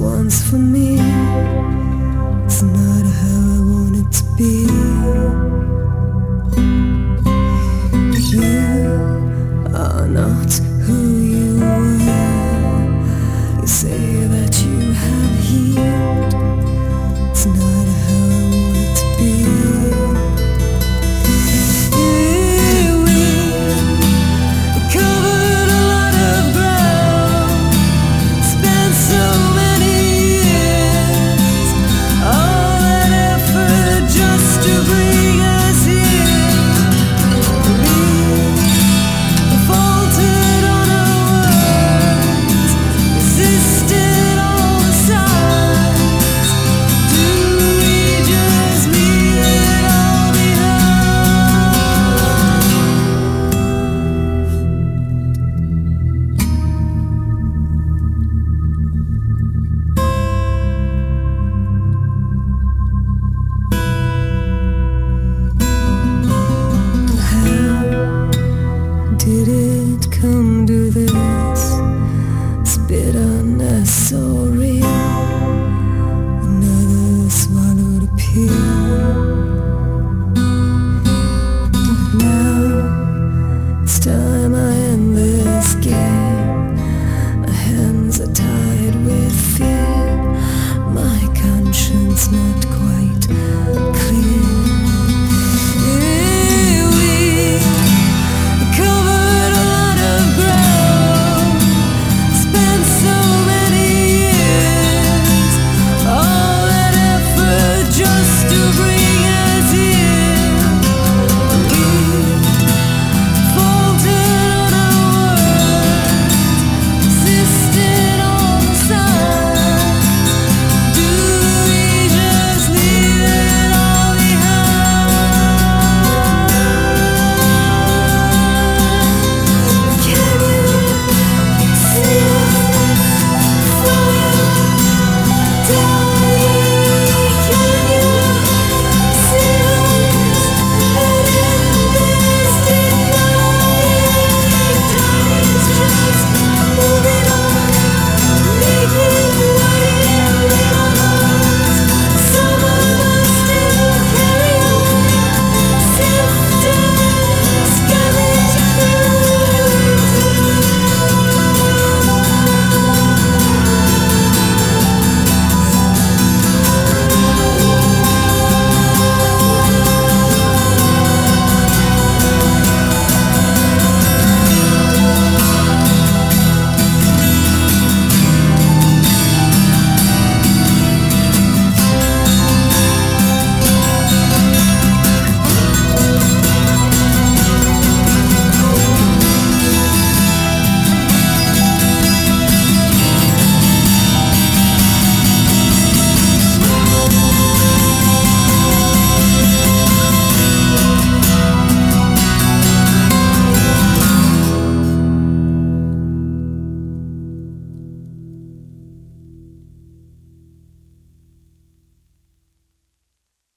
once for me. It's not how I want it to be. You are not who you were. You say that you have healed. It's not how I want it to be. Did it come to this? It's bitterness so real. Another swallowed a pill. Now it's time I end this game. My hands are tied with fear. My conscience not cold.